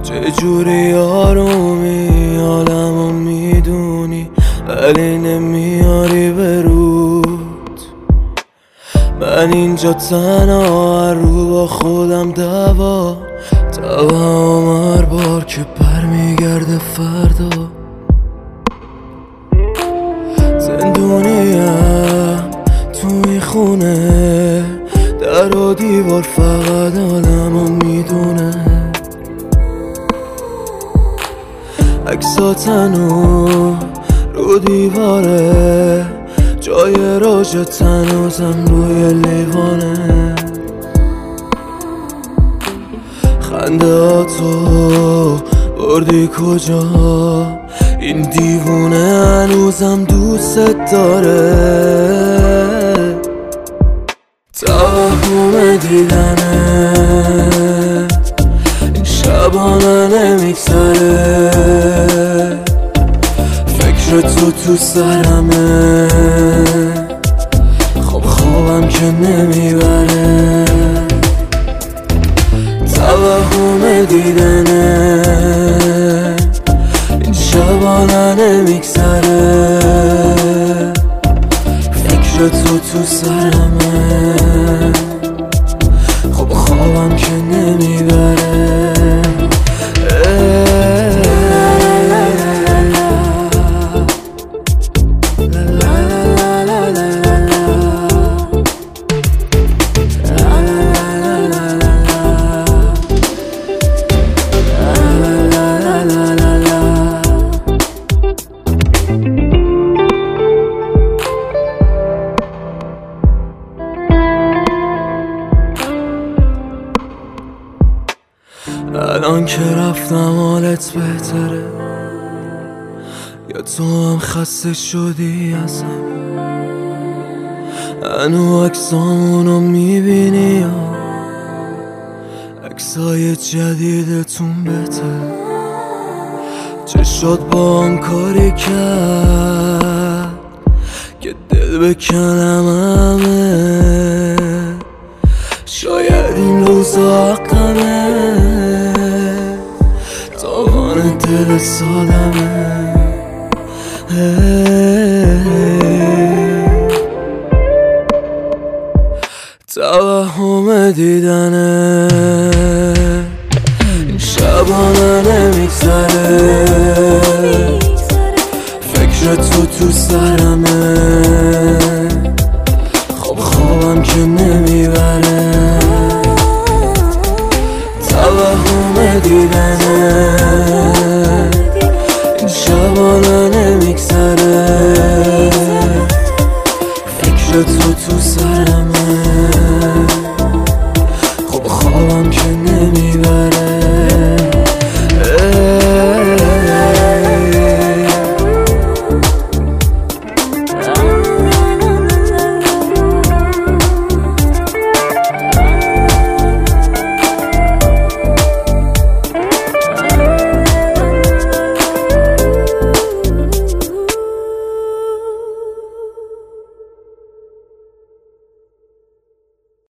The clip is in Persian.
چجوری آرومی حالمو میدونی ولی نمیاری برود. من اینجا تنها رو با خودم دوا هر بار که برمیگرده فردا. زندونیم توی خونه، در و دیوار فقط آدمو میدونه. عکساتنو رو دیواره، جای راجت هنوزم روی لیوانه. خندهاتو بردی کجا؟ این دیوونه هنوزم دوست داره. توهم دیدنه این شبانه نمیگذره، فکر تو سرمه، خوابم که نمیبره. توهم دیدنه این شبانه نمیگذره، فکر تو سرمه، خوابم که نمیبره. الان که رفتم حالت بهتره، یا تو هم خسته شدی ازم؟ هنو عکسامونو میبینی یا عکسای جدیدتون بهتر؟ چه شد با اون کاری کرد که دل بکنم همه؟ شاید این روزا حقمه، تاوان دل سالمه. توهم دیدنه این شبانه نمیگذره، فکر تو سرمه،